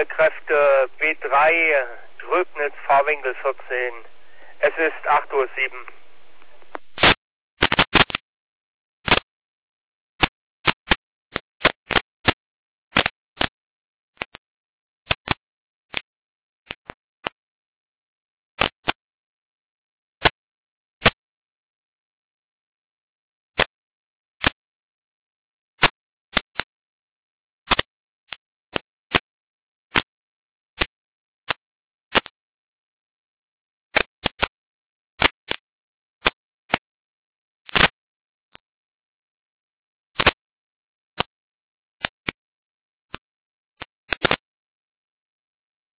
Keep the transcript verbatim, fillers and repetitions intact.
mobile Kräfte B drei, Tröbnitz, Fahrwinkel vierzehn. Es ist acht Uhr sieben.